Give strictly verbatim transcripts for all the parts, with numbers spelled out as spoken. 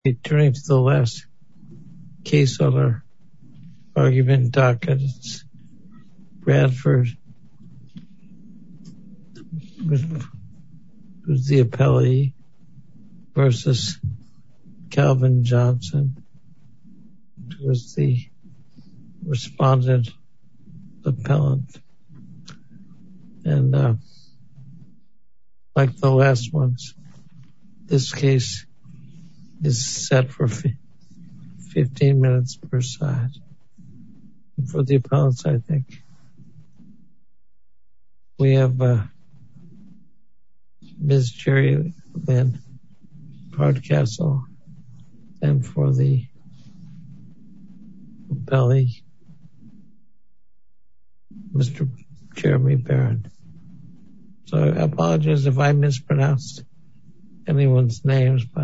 Turning to the last case on our argument docket, it's Bradford, who's the appellee, versus Calvin Johnson, who is the respondent appellant. And uh, like the last ones, this case is set for fifteen minutes per side. And for the appellants, I think we have uh, Miz Jerry Lynn Hardcastle, and for the appellee, Mister Jeremy Barron. So I apologize if I mispronounced anyone's names, but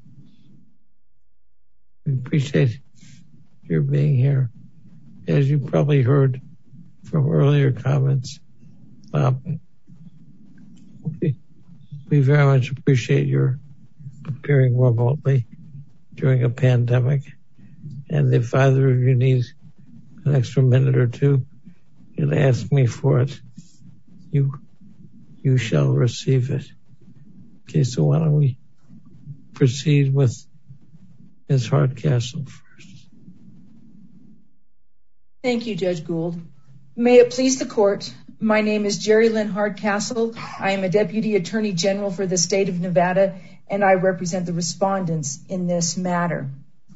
we appreciate your being here. As you probably heard from earlier comments, um, we, we very much appreciate your appearing remotely during a pandemic. And if either of you need an extra minute or two, you'd ask me for it, you you shall receive it. Okay, so why don't we proceed with Miz Hardcastle first. Thank you, Judge Gould. May it please the court, my name is Jerry Lynn Hardcastle. I am a Deputy Attorney General for the state of Nevada, and I represent the respondents in this matter.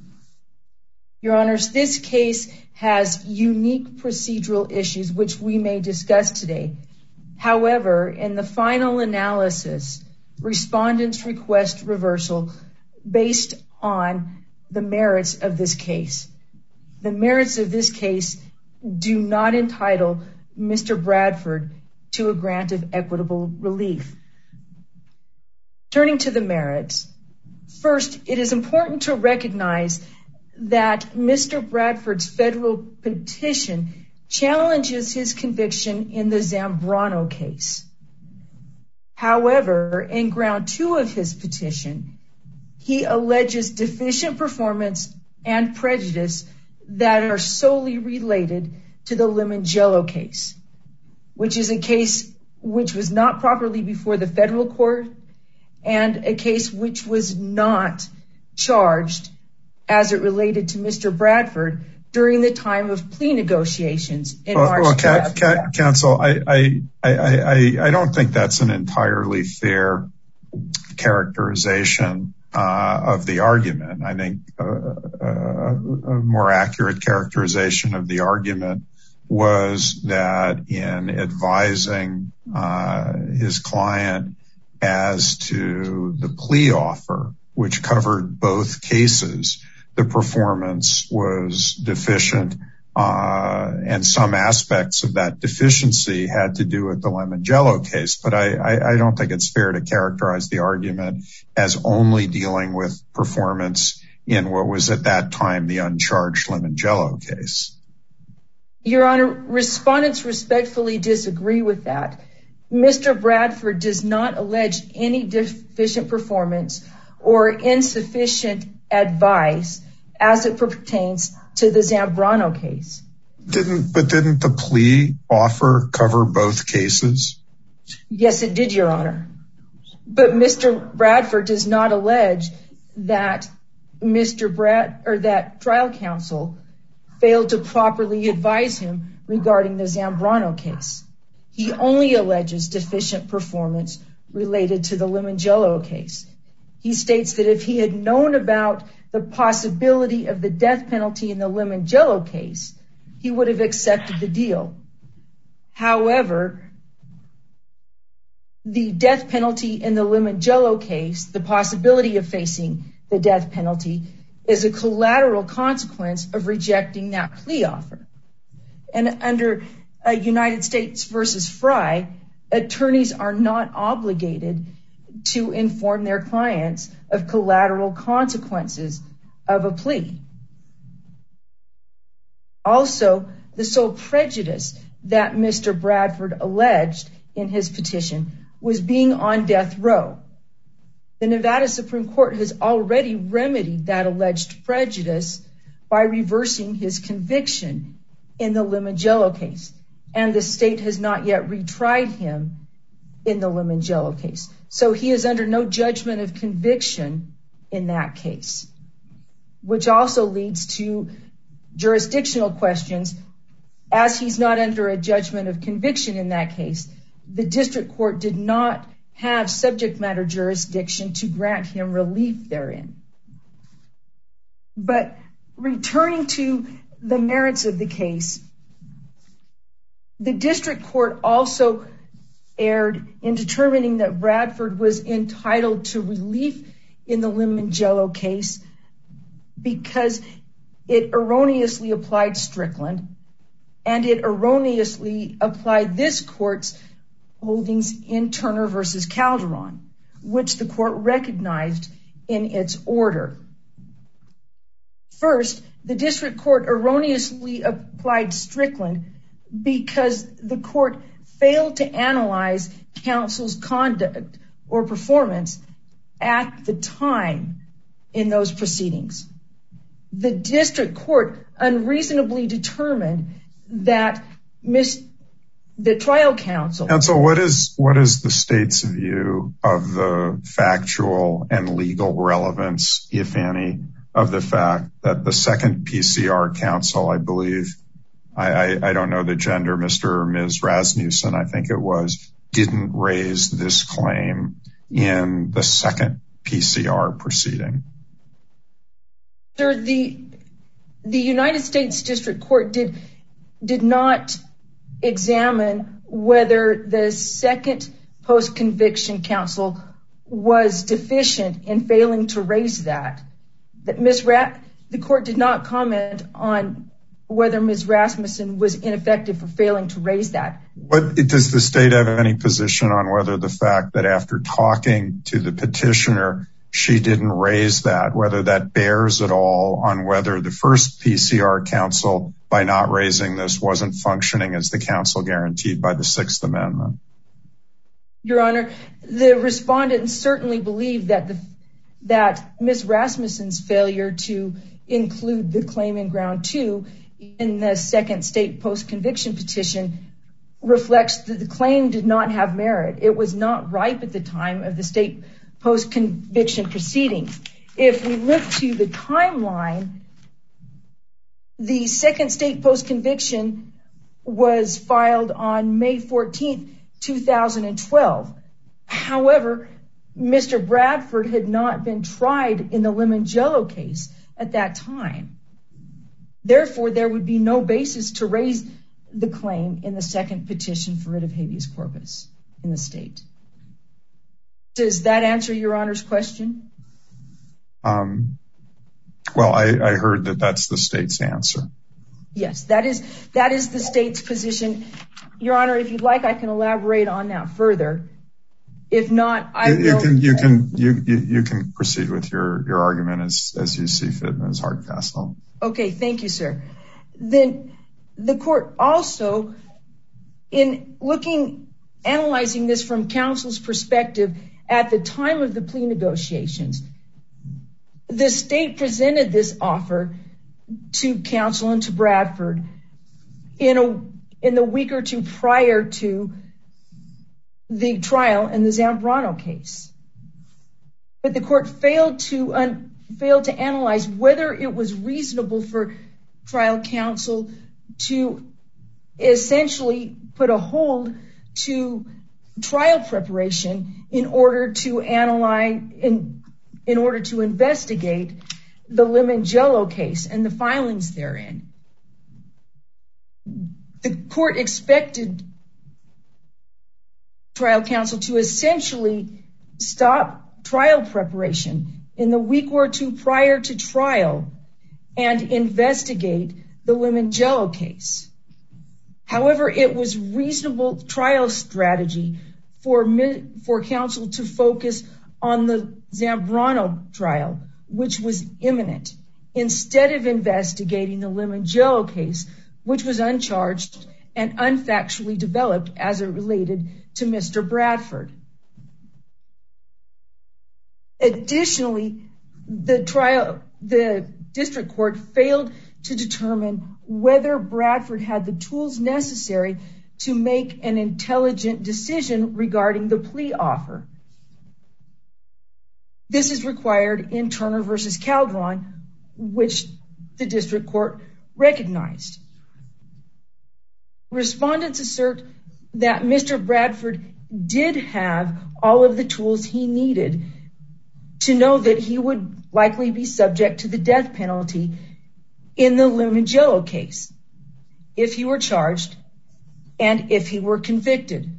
Your Honors, this case has unique procedural issues which we may discuss today. However, in the final analysis, respondents request reversal based on the merits of this case. The merits of this case do not entitle Mister Bradford to a grant of equitable relief. Turning to the merits, first, it is important to recognize that Mister Bradford's federal petition challenges his conviction in the Zambrano case. However, in ground two of his petition, he alleges deficient performance and prejudice that are solely related to the Limongello case, which is a case which was not properly before the federal court and a case which was not charged as it related to Mister Bradford during the time of plea negotiations in well, March. Well, ca- ca- counsel, I, I, I, I, I don't think that's an entirely fair characterization uh, of the argument. I think uh, uh, a more accurate characterization of the argument was that in advising uh, his client as to the plea offer, which covered both cases, the performance was deficient, uh, and some aspects of that deficiency had to do with the Limongello case. But I, I, I don't think it's fair to characterize the argument as only dealing with performance in what was at that time the uncharged Limongello case. Your Honor, respondents respectfully disagree with that. Mister Bradford does not allege any deficient performance or insufficient advice as it pertains to the Zambrano case. Didn't, but didn't the plea offer cover both cases? Yes, it did, Your Honor. But Mister Bradford does not allege that Mister Brad or that trial counsel failed to properly advise him regarding the Zambrano case. He only alleges deficient performance related to the Limongello case. He states that if he had known about the possibility of the death penalty in the Limongello case, he would have accepted the deal. However, the death penalty in the Limongello case, the possibility of facing the death penalty, is a collateral consequence of rejecting that plea offer. And under uh, United States versus Fry, attorneys are not obligated to inform their clients of collateral consequences of a plea. Also, the sole prejudice that Mister Bradford alleged in his petition was being on death row. The Nevada Supreme Court has already remedied that alleged prejudice by reversing his conviction in the Limongello case, and the state has not yet retried him in the Limongello case. So he is under no judgment of conviction in that case, which also leads to jurisdictional questions. As he's not under a judgment of conviction in that case, the district court did not have subject matter jurisdiction to grant him relief therein. But returning to the merits of the case, the district court also erred in determining that Bradford was entitled to relief in the Limongello case because it erroneously applied Strickland, and it erroneously applied this court's holdings in Turner versus Calderon, which the court recognized in its order. First, the district court erroneously applied Strickland because the court failed to analyze counsel's conduct or performance at the time in those proceedings. The district court unreasonably determined that Miss the trial counsel. Counsel, what is what is the state's view of the factual and legal relevance, if any, of the fact that the second P C R counsel, I believe, I, I, I don't know the gender, Mister or Miz Rasmussen, I think it was, didn't raise this claim in the second P C R proceeding? Sir, the the United States District Court did did not examine whether the second post-conviction counsel was deficient in failing to raise that. That Miz Ra- the court did not comment on whether Miz Rasmussen was ineffective for failing to raise that. What does the state have any position on whether the fact that after talking to the petitioner, she didn't raise that, whether that bears at all on whether the first P C R counsel, by not raising this, wasn't functioning as the counsel guaranteed by the Sixth Amendment? Your Honor, the respondent certainly believed that the that Miz Rasmussen's failure to include the claim in ground two in the second state post-conviction petition reflects that the claim did not have merit. It was not ripe at the time of the state post-conviction proceedings. If we look to the timeline, the second state post-conviction was filed on May fourteenth, two thousand twelve. However, Mister Bradford had not been tried in the Limongello case at that time. Therefore, there would be no basis to raise the claim in the second petition for writ of habeas corpus in the state. Does that answer Your Honor's question? Um, well, I, I heard that that's the state's answer. Yes, that is that is the state's position. Your Honor, if you'd like, I can elaborate on that further. If not, I you, will. You can you can you you can proceed with your, your argument as as you see fit, Miz Hardcastle. Okay, thank you, sir. Then the court also, in looking, analyzing this from counsel's perspective at the time of the plea negotiations, the state presented this offer to counsel and to Bradford in a in the week or two prior to the trial in the Zambrano case. But the court failed to un, failed to analyze whether it was reasonable for trial counsel to essentially put a hold to trial preparation in order to analyze in in order to investigate the Limongello case and the filings therein. The court expected trial counsel to essentially stop trial preparation in the week or two prior to trial and investigate the Limongello case. However, it was reasonable trial strategy for for counsel to focus on the Zambrano trial, which was imminent, instead of investigating the Limongello case, which was uncharged and unfactually developed as it related to Mister Bradford. Additionally, the trial, the district court failed to determine whether Bradford had the tools necessary to make an intelligent decision regarding the plea offer. This is required in Turner versus Calderon, which the district court recognized. Respondents assert that Mister Bradford did have all of the tools he needed to know that he would likely be subject to the death penalty in the Limongello case if he were charged and if he were convicted.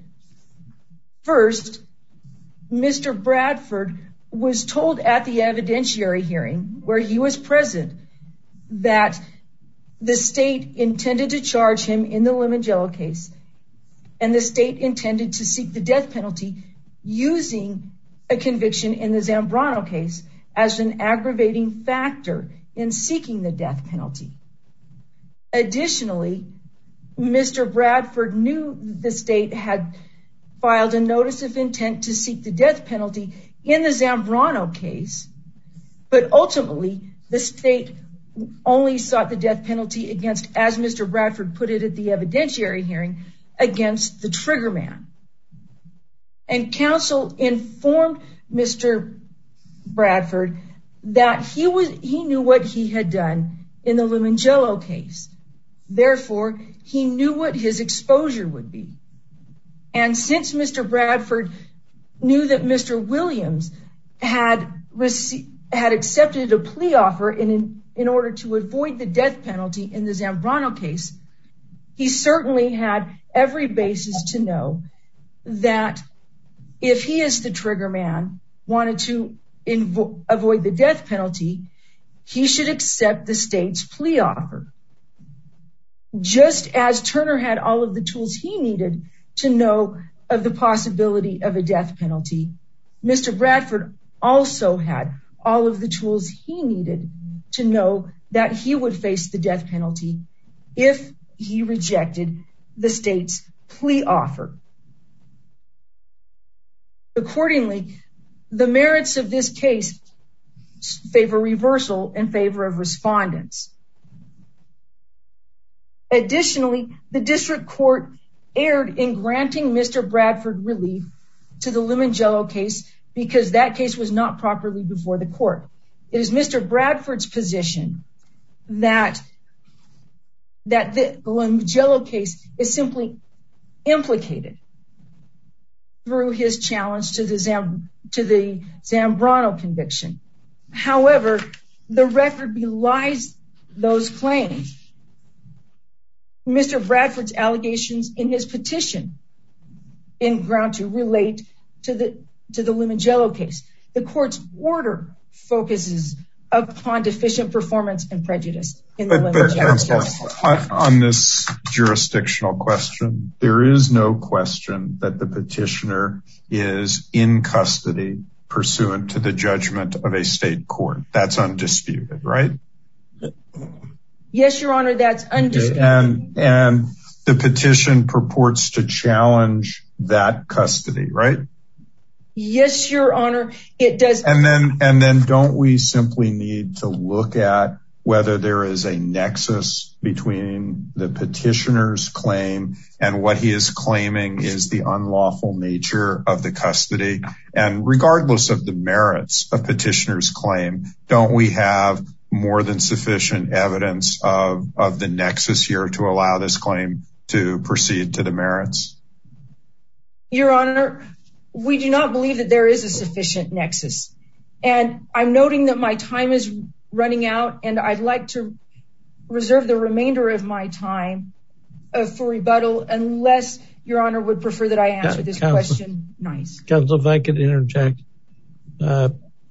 First, Mister Bradford was told at the evidentiary hearing where he was present that the state intended to charge him in the Limongello case, and the state intended to seek the death penalty using a conviction in the Zambrano case as an aggravating factor in seeking the death penalty. Additionally, Mister Bradford knew the state had filed a notice of intent to seek the death penalty in the Zambrano case, but ultimately the state only sought the death penalty against, as Mister Bradford put it at the evidentiary hearing, against the trigger man. And counsel informed Mister Bradford that he was he knew what he had done in the Limongello case. Therefore, he knew what his exposure would be. And since Mister Bradford knew that Mister Williams had received, had accepted a plea offer in, in order to avoid the death penalty in the Zambrano case, he certainly had every basis to know that if he, as the trigger man, wanted to invo- avoid the death penalty, he should accept the state's plea offer. Just as Turner had all of the tools he needed to know of the possibility of a death penalty, Mister Bradford also had all of the tools he needed to know that he would face the death penalty if he rejected the state's plea offer. Accordingly, the merits of this case favor reversal in favor of respondents. Additionally, the district court erred in granting Mister Bradford relief to the Limongello case because that case was not properly before the court. It is Mister Bradford's position that, that the Limongello case is simply implicated through his challenge to the, Zam, to the Zambrano conviction. However, the record belies those claims. Mister Bradford's allegations in his petition in ground to relate to the to the Limongello case. The court's order focuses upon deficient performance and prejudice in the Limongello case. On, on this jurisdictional question, there is no question that the petitioner is in custody pursuant to the judgment of a state court. That's undisputed, right? Yes, Your Honor, that's undisputed. And, and the petition purports to challenge that custody, right? Yes, Your Honor, it does. And then, and then don't we simply need to look at whether there is a nexus between the petitioner's claim and what he is claiming is the unlawful nature of the custody? And regardless of the merits of petitioner's claim, don't we have more than sufficient evidence of, of the nexus here to allow this claim to proceed to the merits? Your Honor, we do not believe that there is a sufficient nexus. And I'm noting that my time is running out, and I'd like to reserve the remainder of my time uh, for rebuttal, unless Your Honor would prefer that I answer this Counsel, question. Nice. Counsel, if I could interject. Uh,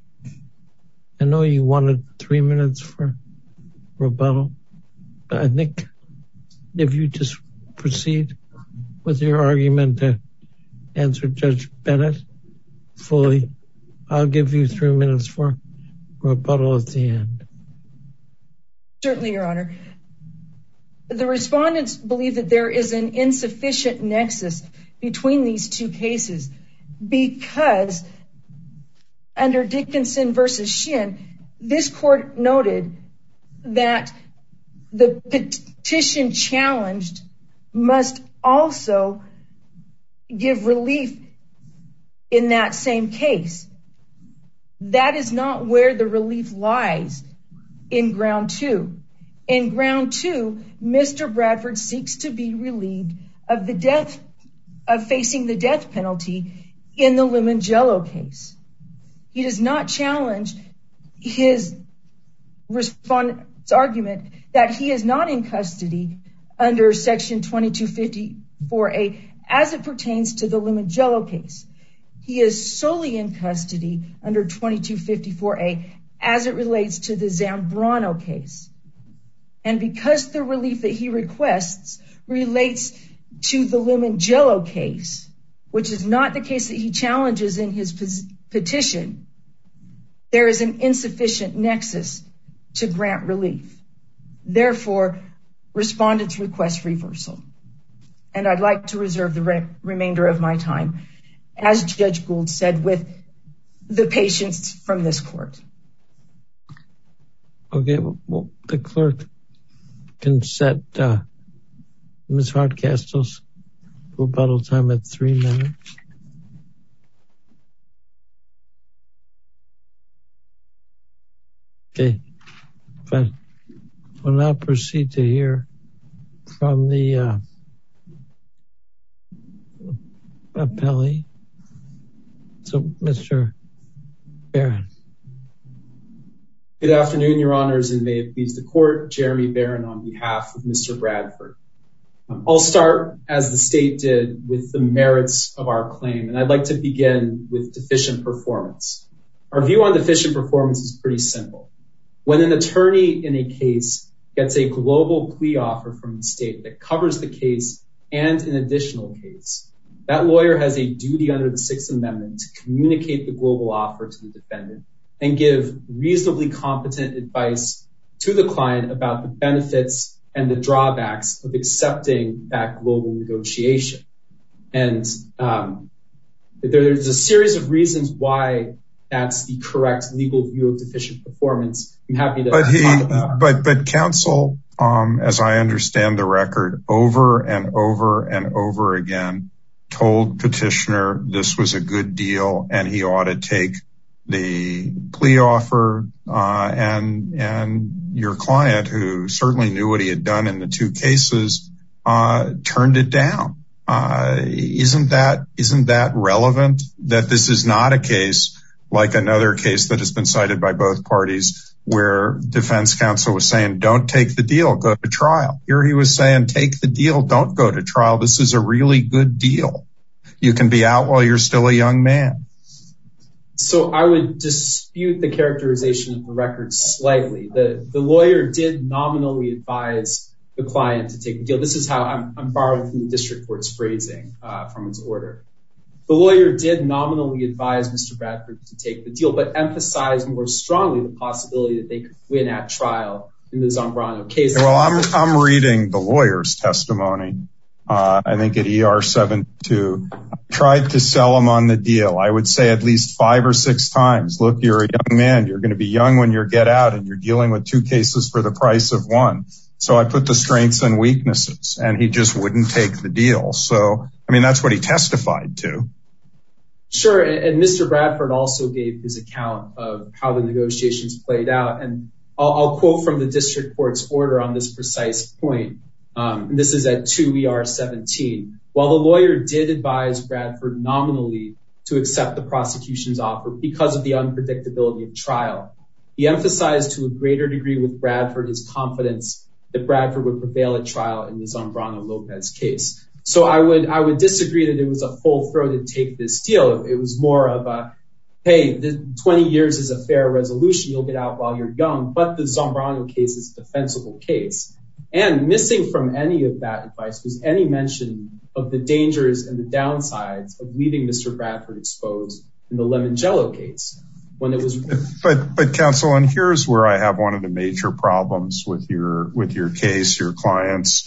I know you wanted three minutes for rebuttal, but I think if you just proceed with your argument to answer Judge Bennett fully, I'll give you three minutes for rebuttal at the end. Certainly, Your Honor. The respondents believe that there is an insufficient nexus between these two cases because under Dickinson versus Shin, this court noted that the petition challenged must also give relief in that same case. That is not where the relief lies in ground two. In ground two, Mister Bradford seeks to be relieved of the death, of facing the death penalty in the Limongello case. He does not challenge his respondent's argument that he is not in custody under section twenty-two fifty-four A as it pertains to the Limongello case. He is solely in custody under twenty-two fifty-four A as it relates to the Zambrano case. And because the relief that he requests relates to the Limongello case, which is not the case that he challenges in his petition, there is an insufficient nexus to grant relief. Therefore, respondents request reversal. And I'd like to reserve the re- remainder of my time, as Judge Gould said, with the patience from this court. Okay, well, the clerk can set uh, Miz Hardcastle's rebuttal time at three minutes. Okay, but we'll now proceed to hear from the uh, appellee. So, Mister Barron. Good afternoon, Your Honors, and may it please the court. Jeremy Barron on behalf of Mister Bradford. Um, I'll start, as the state did, with the merits of our claim, and I'd like to begin with deficient performance. Our view on deficient performance is pretty simple. When an attorney in a case gets a global plea offer from the state that covers the case and an additional case, that lawyer has a duty under the Sixth Amendment to communicate the global offer to the defendant and give reasonably competent advice to the client about the benefits and the drawbacks of accepting that global negotiation. And um, there's a series of reasons why that's the correct legal view of deficient performance. I'm happy to but he, talk about. But but counsel, um, as I understand the record, over and over and over again, told petitioner this was a good deal and he ought to take the plea offer, uh, and, and your client, who certainly knew what he had done in the two cases, uh, turned it down. Uh, isn't that, isn't that relevant, that this is not a case like another case that has been cited by both parties where defense counsel was saying, don't take the deal, go to trial. Here he was saying, take the deal, don't go to trial. This is a really good deal. You can be out while you're still a young man. So I would dispute the characterization of the record slightly. The the lawyer did nominally advise the client to take the deal. This is how I'm, I'm borrowing from the district court's phrasing uh, from its order. The lawyer did nominally advise Mister Bradford to take the deal, but emphasized more strongly the possibility that they could win at trial in the Zambrano case. Well, I'm I'm reading the lawyer's testimony. Uh, I think at E R seventy-two, tried to sell him on the deal. I would say at least five or six times. Look, you're a young man. You're going to be young when you get out, and you're dealing with two cases for the price of one. So I put the strengths and weaknesses, and he just wouldn't take the deal. So, I mean, that's what he testified to. Sure. And Mister Bradford also gave his account of how the negotiations played out. And I'll, I'll quote from the district court's order on this precise point. Um, and this is at two E R seventeen. While the lawyer did advise Bradford nominally to accept the prosecution's offer because of the unpredictability of trial, he emphasized to a greater degree with Bradford his confidence that Bradford would prevail at trial in the Zambrano-Lopez case. So I would I would disagree that it was a full-throated take this deal. It was more of a, hey, the twenty years is a fair resolution. You'll get out while you're young. But the Zambrano case is a defensible case. And missing from any of that advice was any mention of the dangers and the downsides of leaving Mister Bradford exposed in the Limongello case. When it was, but but counsel, and here's where I have one of the major problems with your with your case, your client's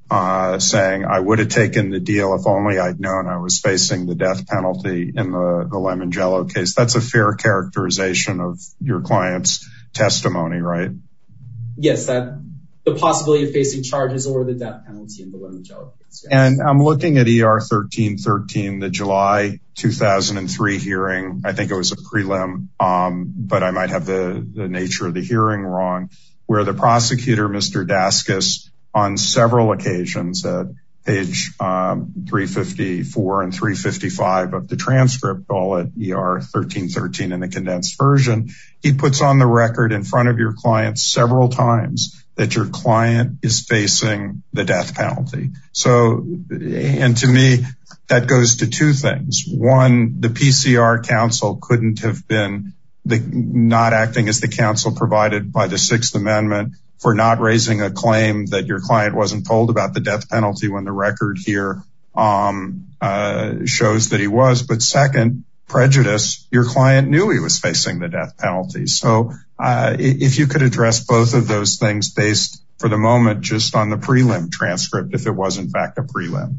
uh, saying, I would have taken the deal if only I'd known I was facing the death penalty in the, the Lemongello case. That's a fair characterization of your client's testimony, right? Yes, that the possibility of facing charges or the death penalty in the Lemongello case. Yes. And I'm looking at E R thirteen thirteen, the July two thousand three hearing. I think it was a prelim, um, but I might have the, the nature of the hearing wrong, where the prosecutor, Mister Daskus, on several occasions at page um, three fifty-four and three fifty-five of the transcript, all at E R thirteen thirteen in the condensed version, he puts on the record in front of your client several times that your client is facing the death penalty. So, and to me, that goes to two things. One, the P C R counsel couldn't have been the not acting as the counsel provided by the Sixth Amendment for not raising a claim that your client wasn't told about the death penalty when the record here um, uh, shows that he was. But second, prejudice, your client knew he was facing the death penalty. So uh, if you could address both of those things based for the moment just on the prelim transcript, if it was in fact a prelim.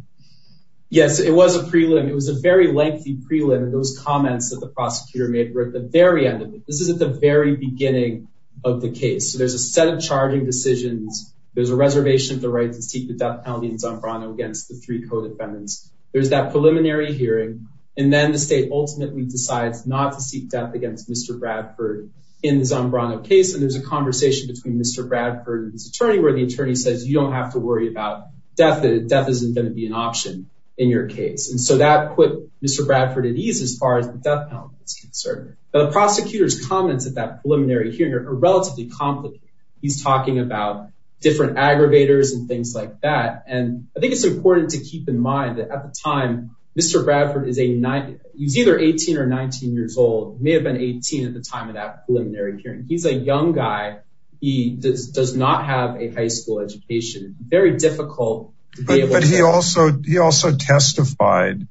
Yes, it was a prelim. It was a very lengthy prelim, and those comments that the prosecutor made were at the very end of it. This is at the very beginning of the case. So there's a set of charging decisions. There's a reservation of the right to seek the death penalty in Zambrano against the three co-defendants. There's that preliminary hearing, and then the state ultimately decides not to seek death against Mister Bradford in the Zambrano case. And there's a conversation between Mister Bradford and his attorney where the attorney says, you don't have to worry about death. Death isn't going to be an option in your case. And so that put Mister Bradford at ease as far as the death penalty is concerned. Now, the prosecutor's comments at that preliminary hearing are, are relatively complicated. He's talking about different aggravators and things like that. And I think it's important to keep in mind that at the time, Mister Bradford is a nine, he was either eighteen or nineteen years old. He may have been eighteen at the time of that preliminary hearing. He's a young guy. He does, does not have a high school education. Very difficult to be but, able but to. But he also, he also testified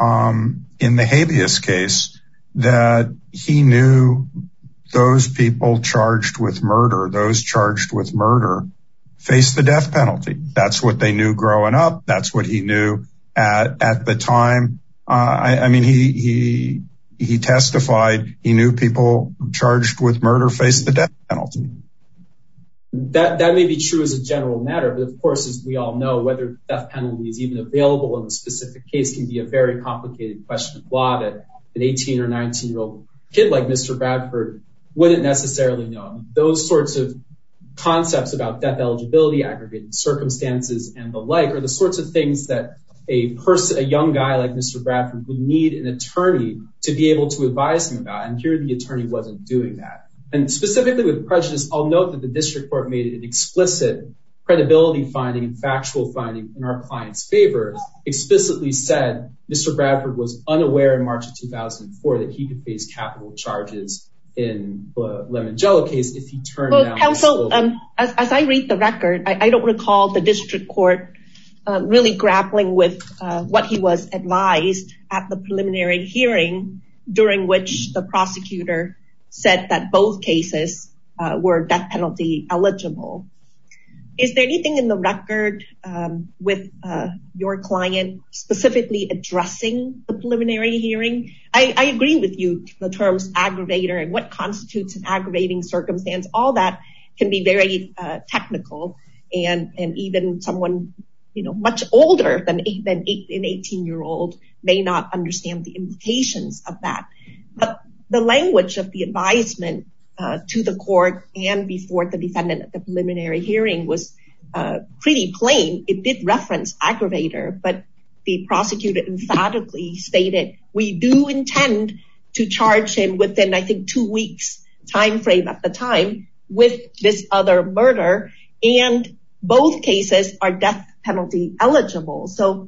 um, in the habeas case that he knew those people charged with murder, those charged with murder, face the death penalty. That's what they knew growing up. That's what he knew at, at the time. Uh, I, I mean, he, he, he testified he knew people charged with murder face the death penalty. That, that may be true as a general matter, but of course, as we all know, whether death penalty is even available in a specific case can be a very complicated question of law that an eighteen or nineteen year old kid like Mister Bradford wouldn't necessarily know. Those sorts of concepts about death eligibility, aggravated circumstances, and the like are the sorts of things that a person, a young guy like Mister Bradford would need an attorney to be able to advise him about. And here the attorney wasn't doing that. And specifically with prejudice, I'll note that the district court made an explicit credibility finding and factual finding in our client's favor, explicitly said Mister Bradford was unaware in March of two thousand four that he could face capital charges in the Lemongello case if he turned well, down. Counsel, um, as, as I read the record, I, I don't recall the district court um, really grappling with uh, what he was advised at the preliminary hearing, during which the prosecutor said that both cases uh, were death penalty eligible. Is there anything in the record um, with uh, your client specifically addressing the preliminary hearing? I, I agree with you, the terms aggravator and what constitutes an aggravating circumstance, all that can be very uh, technical, and, and even someone you know much older than, than eight, an eighteen-year-old may not understand the implications of that. But the language of the advisement Uh, to the court and before the defendant at the preliminary hearing was uh, pretty plain. It did reference aggravator, but the prosecutor emphatically stated, we do intend to charge him within, I think, two weeks time frame at the time with this other murder, and both cases are death penalty eligible. So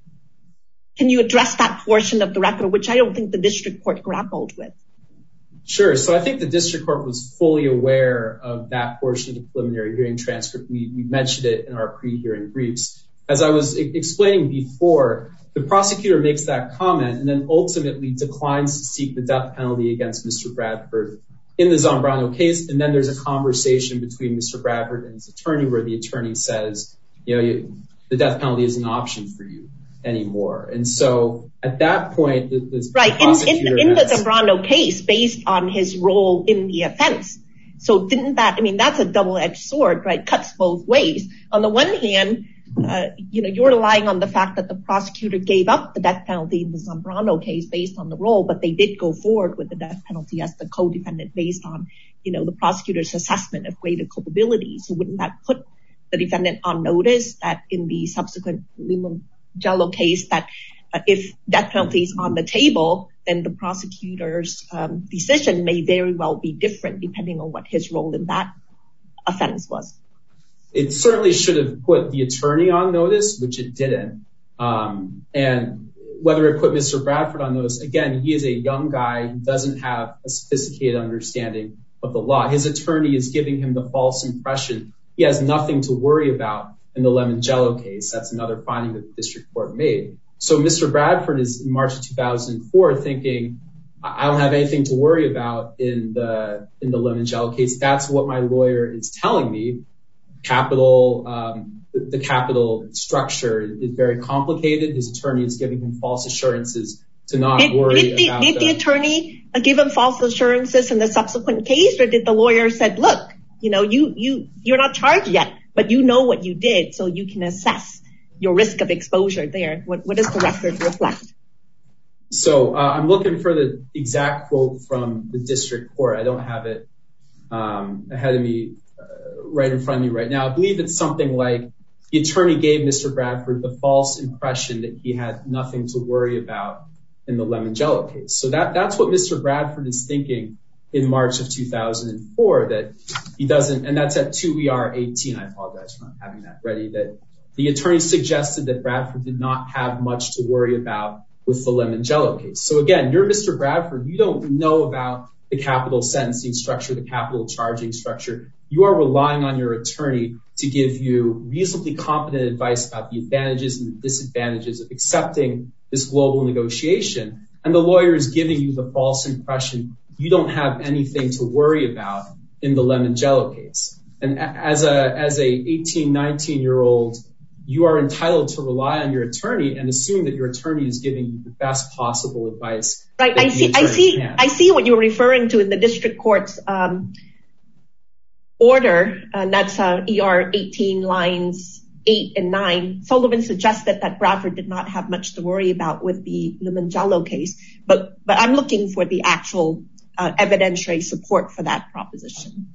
can you address that portion of the record, which I don't think the district court grappled with? Sure. So I think the district court was fully aware of that portion of the preliminary hearing transcript. We, we mentioned it in our pre-hearing briefs. As I was e- explaining before, the prosecutor makes that comment and then ultimately declines to seek the death penalty against Mister Bradford in the Zambrano case. And then there's a conversation between Mister Bradford and his attorney where the attorney says, you know, you, the death penalty is an option for you anymore. And so at that point, the, the right in, in, in the Zambrano case, based on his role in the offense. So didn't that, I mean, that's a double-edged sword, right? Cuts both ways. On the one hand, uh, you know, you're relying on the fact that the prosecutor gave up the death penalty in the Zambrano case based on the role, but they did go forward with the death penalty as the co-defendant based on, you know, the prosecutor's assessment of greater culpability. So wouldn't that put the defendant on notice that in the subsequent Limongello case that uh, if death penalty is on the table, then the prosecutor's um, decision may very well be different depending on what his role in that offense was? It certainly should have put the attorney on notice, which it didn't. Um, and whether it put Mister Bradford on notice, again, he is a young guy who doesn't have a sophisticated understanding of the law. His attorney is giving him the false impression he has nothing to worry about in the Limongello case. That's another finding that the district court made. So Mister Bradford is in March of two thousand four thinking, I don't have anything to worry about in the in the Limongello case. That's what my lawyer is telling me. Capital, um, the, the capital structure is very complicated. His attorney is giving him false assurances to not did, worry did the, about Did the, the attorney give him false assurances in the subsequent case, or did the lawyer said, look, you know, you, you, you're not charged yet, but you know what you did, so you can assess your risk of exposure there. What, what does the record reflect? So uh, I'm looking for the exact quote from the district court. I don't have it um, ahead of me. Right in front of me right now. I believe it's something like the attorney gave Mister Bradford the false impression that he had nothing to worry about in the Limongello case. So that, that's what Mister Bradford is thinking in March of two thousand four, that he doesn't, and that's at two E R eighteen. I apologize for not having that ready, that the attorney suggested that Bradford did not have much to worry about with the Limongello case. So again, you're Mister Bradford. You don't know about the capital sentencing structure, the capital charging structure. You are relying on your attorney to give you reasonably competent advice about the advantages and the disadvantages of accepting this global negotiation. And the lawyer is giving you the false impression you don't have anything to worry about in the Limongello case. And as a, as a eighteen, nineteen year old, you are entitled to rely on your attorney and assume that your attorney is giving you the best possible advice. Right. I see, I see, can. I see what you're referring to in the district court's, um, order, and that's uh, E R eighteen lines eight and nine. Sullivan suggested that Bradford did not have much to worry about with the Limongello case, but but I'm looking for the actual uh, evidentiary support for that proposition.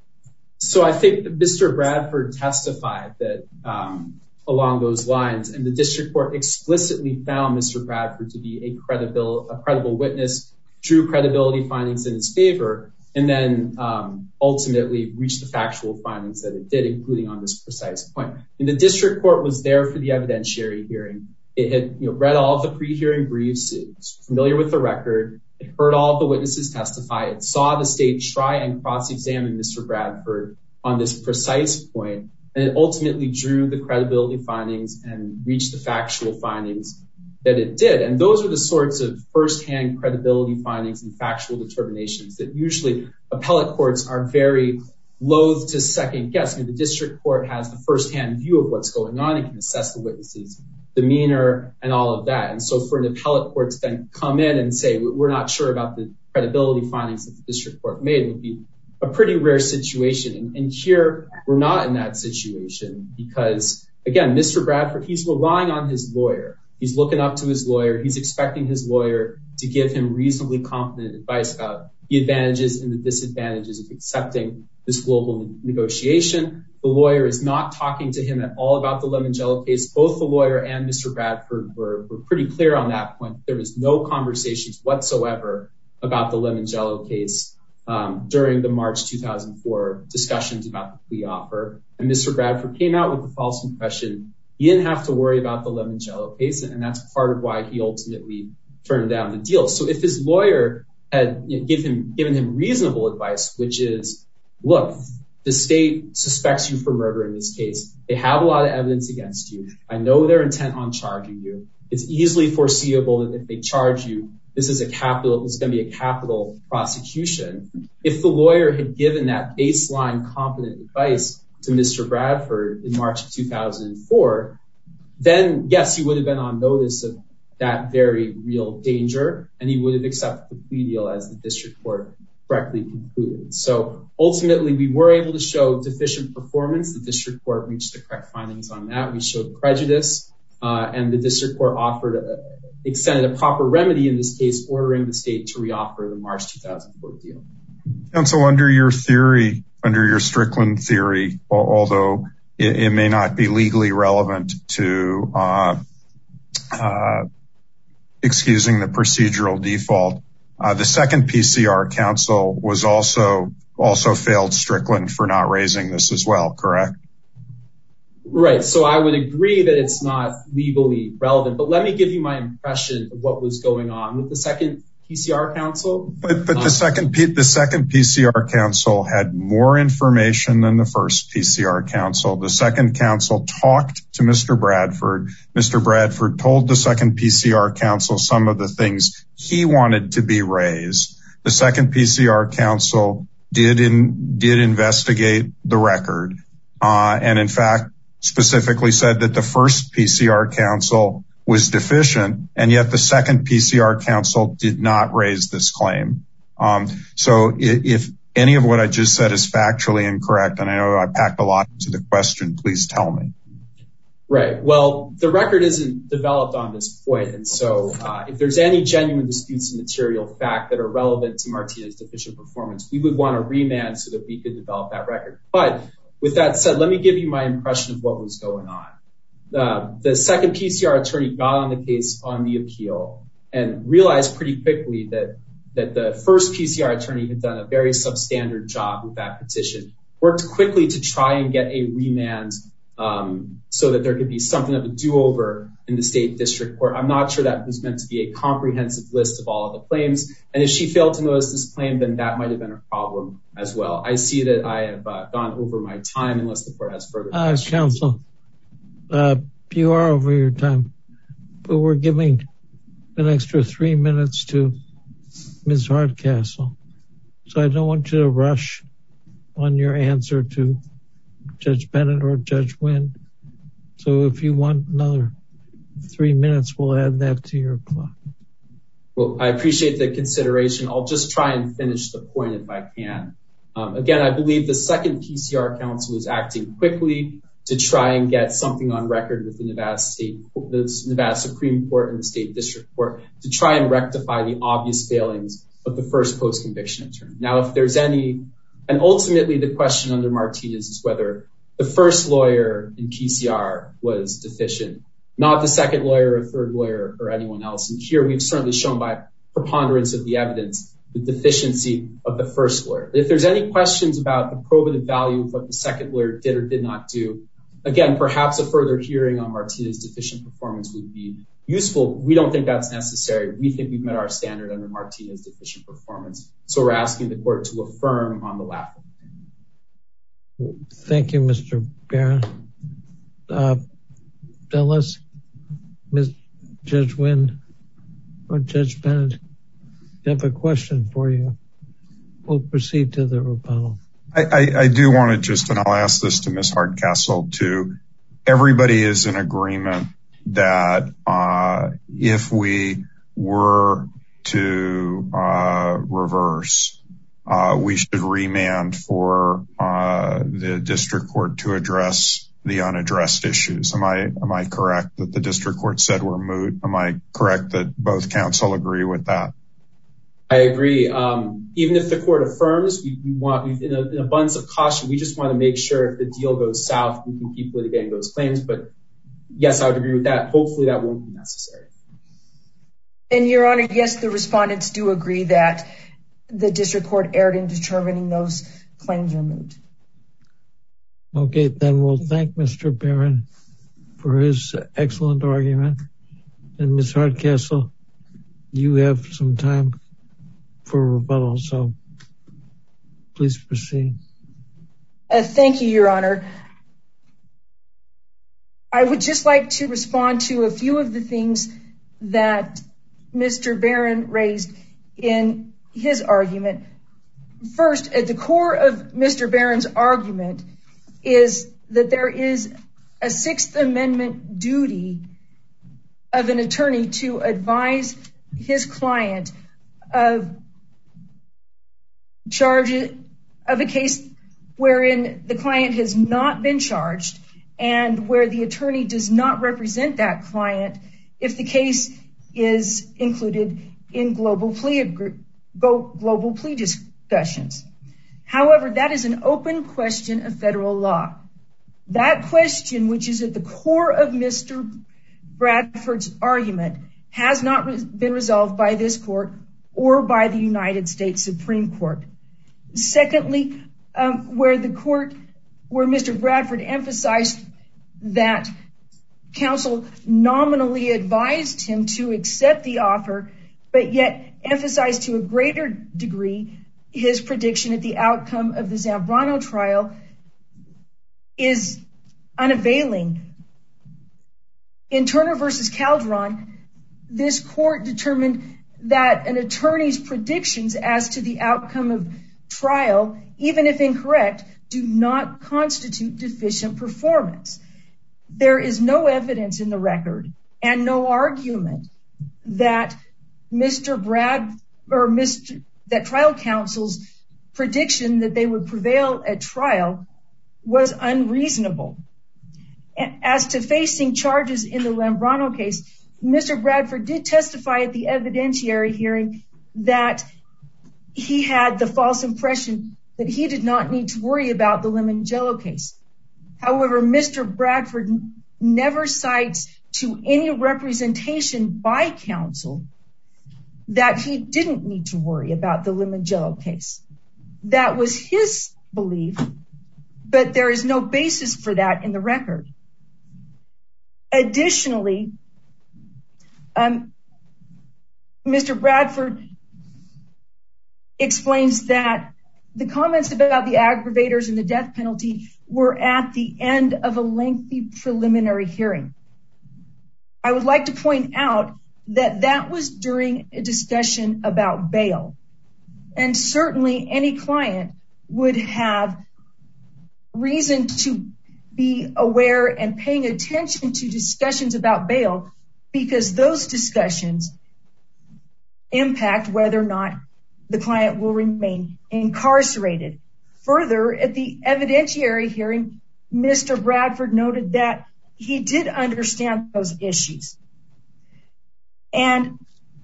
So I think that Mister Bradford testified that um, along those lines, and the district court explicitly found Mister Bradford to be a credible a credible witness, drew credibility findings in his favor, and then um, ultimately reached the factual findings that it did, including on this precise point. And the district court was there for the evidentiary hearing. It had you know, read all of the pre-hearing briefs, it's familiar with the record, it heard all of the witnesses testify, it saw the state try and cross-examine Mister Bradford on this precise point, and it ultimately drew the credibility findings and reached the factual findings that it did. And those are the sorts of firsthand credibility findings and factual determinations that usually appellate courts are very loath to second guess. I mean, the district court has the firsthand view of what's going on and can assess the witness's demeanor and all of that. And so for an appellate court to then come in and say, we're not sure about the credibility findings that the district court made would be a pretty rare situation. And, and here we're not in that situation because, again, Mister Bradford, he's relying on his lawyer. He's looking up to his lawyer. He's expecting his lawyer to give him reasonably competent advice about the advantages and the disadvantages of accepting this global negotiation. The lawyer is not talking to him at all about the Limongello case. Both the lawyer and Mister Bradford were, were pretty clear on that point. There was no conversations whatsoever about the Limongello case um, during the March two thousand four discussions about the plea offer. And Mister Bradford came out with the false impression he didn't have to worry about the Limongello case, and that's part of why he ultimately turned down the deal. So if his lawyer had you know, give him, given him reasonable advice, which is, look, the state suspects you for murder in this case. They have a lot of evidence against you. I know they're intent on charging you. It's easily foreseeable that if they charge you, this is a capital, it's going to be a capital prosecution. If the lawyer had given that baseline competent advice to Mister Bradford in March of two thousand four, then yes, he would have been on notice of that very real danger, and he would have accepted the plea deal as the district court correctly concluded. So ultimately, we were able to show deficient performance. The district court reached the correct findings on that. We showed prejudice, uh, and the district court offered, a, extended a proper remedy in this case, ordering the state to reoffer the March two thousand four deal. Counsel, under your theory, under your Strickland theory, although it, it may not be legally relevant to uh, uh, excusing the procedural default, uh, the second P C R counsel was also also failed Strickland for not raising this as well, correct? Right. So I would agree that it's not legally relevant, but let me give you my impression of what was going on with the second P C R counsel. But but the second P, the second P C R counsel had more information than the first P C R counsel. The second counsel talked to Mister Bradford. Mister Bradford told the second P C R counsel some of the things he wanted to be raised. The second P C R counsel did in did investigate the record, uh, and in fact specifically said that the first P C R counsel was deficient, and yet the second P C R counsel did not raise this claim. Um, so if, if any of what I just said is factually incorrect, and I know I packed a lot into the question, please tell me. Right. Well, the record isn't developed on this point, and so uh, if there's any genuine disputes in material fact that are relevant to Martinez's deficient performance, we would want to remand so that we could develop that record. But with that said, let me give you my impression of what was going on. Uh, the second P C R attorney got on the case on the appeal and realized pretty quickly that that the first P C R attorney had done a very substandard job with that petition, worked quickly to try and get a remand um, so that there could be something of a do-over in the state district court. I'm not sure that was meant to be a comprehensive list of all of the claims. And if she failed to notice this claim, then that might have been a problem as well. I see that I have uh, gone over my time unless the court has further uh, questions. Counsel. Uh, you are over your time, but we're giving an extra three minutes to Miz Hardcastle. So I don't want you to rush on your answer to Judge Bennett or Judge Wynn. So if you want another three minutes, we'll add that to your clock. Well, I appreciate the consideration. I'll just try and finish the point if I can. Um, again, I believe the second P C R counsel was acting quickly to try and get something on record with the Nevada State, the Nevada Supreme Court and the State District Court to try and rectify the obvious failings of the first post-conviction attorney. Now, if there's any, and ultimately the question under Martinez is whether the first lawyer in P C R was deficient, not the second lawyer or third lawyer or anyone else. And here we've certainly shown by preponderance of the evidence the deficiency of the first lawyer. If there's any questions about the probative value of what the second lawyer did or did not do, again, perhaps a further hearing on Martinez's deficient performance would be useful. We don't think that's necessary. We think we've met our standard under Martinez's deficient performance. So we're asking the court to affirm on the last one. Thank you, Mister Barron. Uh, unless Miz Judge Wynn or Judge Bennett have a question for you, we'll proceed to the rebuttal. I, I, I do want to just, and I'll ask this to Miz Hardcastle too. Everybody is in agreement that uh, if we were to uh, reverse, uh, we should remand for uh, the district court to address the unaddressed issues. Am I am I correct that the district court said we're moot? Am I correct that both counsel agree with that? I agree. Um, even if the court affirms, we, we want, we've, in, a, in abundance of caution, we just want to make sure if the deal goes south, we can keep litigating those claims. But yes, I would agree with that. Hopefully that won't be necessary. And Your Honor, yes, the respondents do agree that the district court erred in determining those claims are moot. Okay, then we'll thank Mister Barron for his excellent argument. And Miz Hardcastle, you have some time for rebuttal, so please proceed. Uh, thank you, Your Honor. I would just like to respond to a few of the things that Mister Barron raised in his argument. First, at the core of Mister Barron's argument is that there is a Sixth Amendment duty of an attorney to advise his client of charges of a case wherein the client has not been charged and where the attorney does not represent that client if the case is included in global plea global plea discussions. However, that is an open question of federal law. That question, which is at the core of Mister Bradford's argument, has not been resolved by this court or by the United States Supreme Court. Secondly, um, where the court, where Mister Bradford emphasized that counsel nominally advised him to accept the offer, but yet emphasized to a greater degree his prediction at the outcome of the Zambrano trial, is unavailing. In Turner versus Calderon, this court determined that an attorney's predictions as to the outcome of trial, even if incorrect, do not constitute deficient performance. There is no evidence in the record and no argument that Mister Brad or Mister that trial counsel's prediction that they would prevail at trial was unreasonable. As to facing charges in the Zambrano case, Mister Bradford did testify at the evidentiary hearing that he had the false impression that he did not need to worry about the Limongello case. However, Mister Bradford never cites to any representation by counsel that he didn't need to worry about the Limongello case. That was his belief, but there is no basis for that in the record. Additionally, um, Mister Bradford explains that the comments about the aggravators and the death penalty were at the end of a lengthy preliminary hearing. I would like to point out that that was during a discussion about bail. And certainly any client would have reason to be aware and paying attention to discussions about bail, because those discussions impact whether or not the client will remain incarcerated. Further, at the evidentiary hearing, Mister Bradford noted that he did understand those issues. And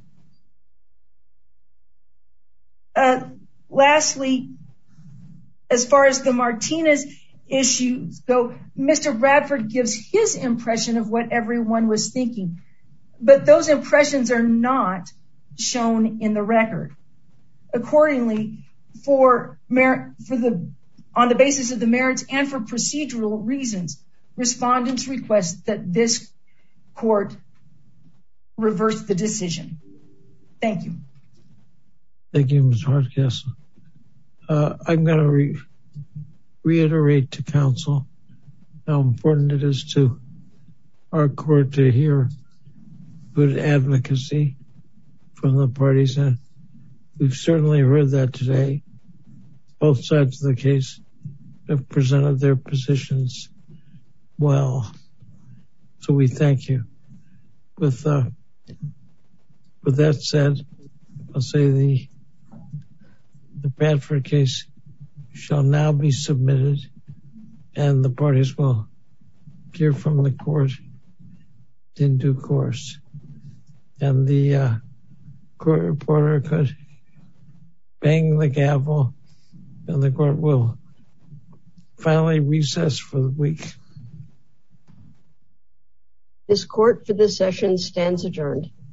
uh, lastly, as far as the Martinez issues go, Mister Bradford gives his impression of what everyone was thinking, but those impressions are not shown in the record. Accordingly, for merit, for the on the basis of the merits and for procedural reasons, respondents request that this court reverse the decision. Thank you. Thank you, Miz Hardcastle. Uh, I'm going to re- reiterate to counsel how important it is to our court to hear good advocacy from the parties. And we've certainly heard that today. Both sides of the case have presented their positions well. So we thank you. With uh, with that said, I'll say the the Bradford case shall now be submitted, and the parties will hear from the court in due course. And the uh, court reporter could bang the gavel, and the court will finally recess for the week. This court for this session stands adjourned.